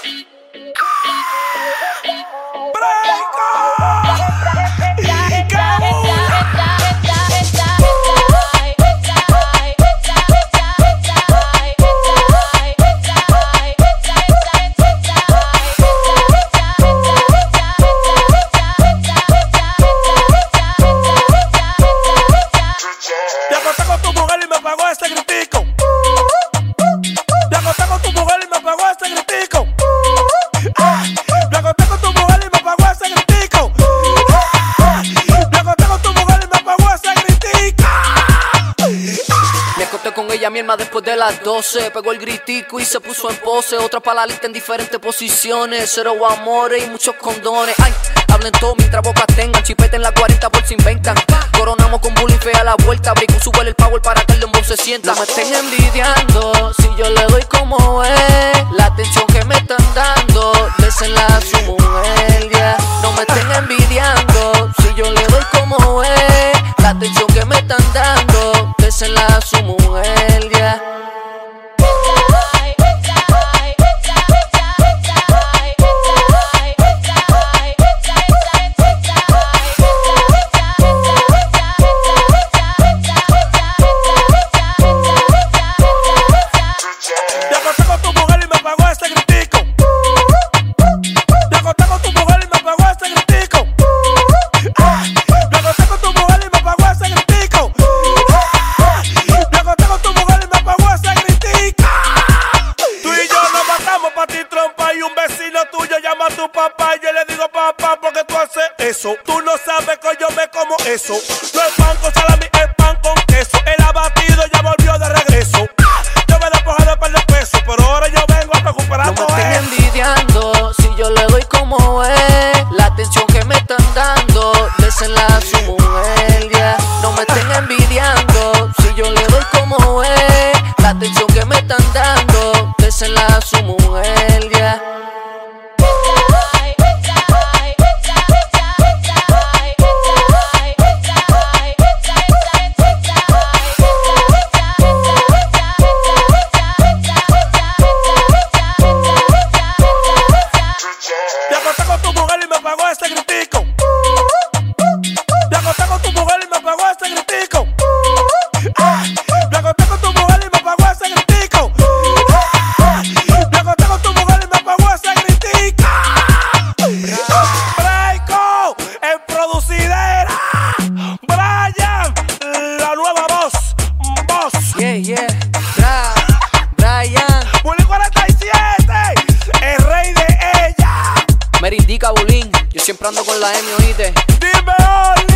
Mi alma después de las 12 pegó el gritico y se puso en pose. Otra pa' la lista en diferentes posiciones. Cero amores y muchos condones. Ay, hablen todo mientras bocas tengan. Chipete en la 40 por si inventan. Coronamos con bullying fea a la vuelta. Brico sube el power para que el dembow se sienta. No me estén envidiando si yo le doy como es. La atención que me están dando, désenla a su mujer, yeah. No me estén envidiando si yo le doy como es. La atención que me están dando, désenla a su mujer, yeah. Tú no sabes que yo me como eso. No es pan con salami, es pan con queso. El abatido ya volvió de regreso. Yo me despojado para el peso, pero ahora yo vengo a recuperar todo. No me estén envidiando si yo le doy como es. La atención que me están dando, désenla a su mujer, yeah. No me estén envidiando si yo le doy como es. La atención que me están dando, désenla a su mujer, yeah. Indica Bulín, yo siempre ando con la M, oíste. Dime hoy.